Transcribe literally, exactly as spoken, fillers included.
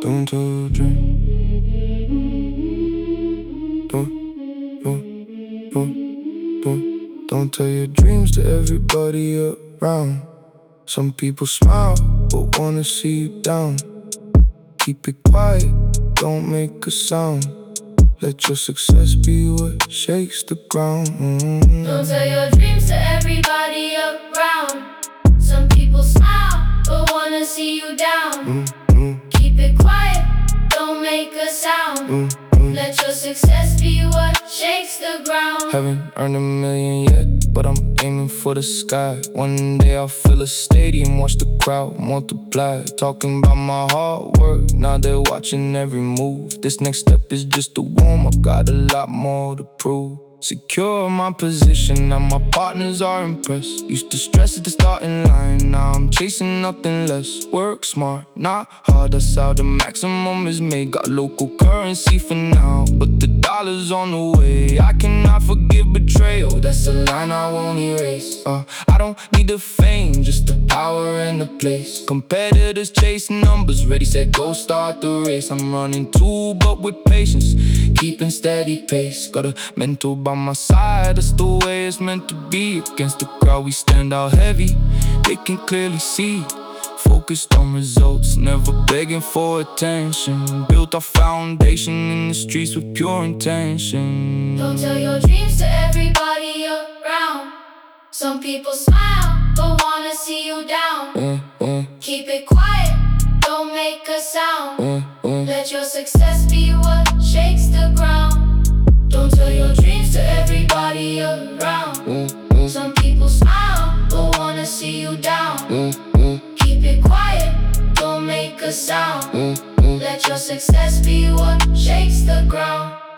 Don't tell your dreams. Don't, don't, don't, don't, don't tell your dreams to everybody around. Some people smile, but wanna see you down. Keep it quiet, don't make a sound. Let your success be what shakes the ground. mm-hmm. Don't tell your dreams to everybody around. Some people smile, but wanna see you down. mm-hmm. Keep it quiet, don't make a sound. mm-hmm. Let your success be what shakes the ground. Haven't earned a million yet, but I'm aiming for the sky. One day I'll fill a stadium, watch the crowd multiply. Talking about my hard work, now they're watching every move. This next step is just a warm-up, got a lot more to prove. Secure my position, now my partners are impressed. Used to stress at the starting line, now I'm chasing nothing less. Work smart, not hard, that's how the maximum is made. Got local currency for now, but the dollar's on the way. I cannot forgive betrayal, that's a line I won't erase. uh, I don't need the fame, just the power and the place. Competitors chasing numbers, ready, set, go, start the race. I'm running too, but with patience, keeping steady pace. Got a mentor by my side, that's the way it's meant to be. Against the crowd we stand out heavy, they can clearly see. Focused on results, never begging for attention. Built our foundation in the streets with pure intention. Don't tell your dreams to everybody around. Some people smile, but wanna see you down. uh, uh, Keep it quiet, don't make a sound. uh, uh. Let your success be what shakes the ground. Don't tell your dreams to everybody around. Uh, uh, Some people smile, but wanna see you down. uh, uh, Keep it quiet, don't make a sound. uh, uh. Let your success be what shakes the ground.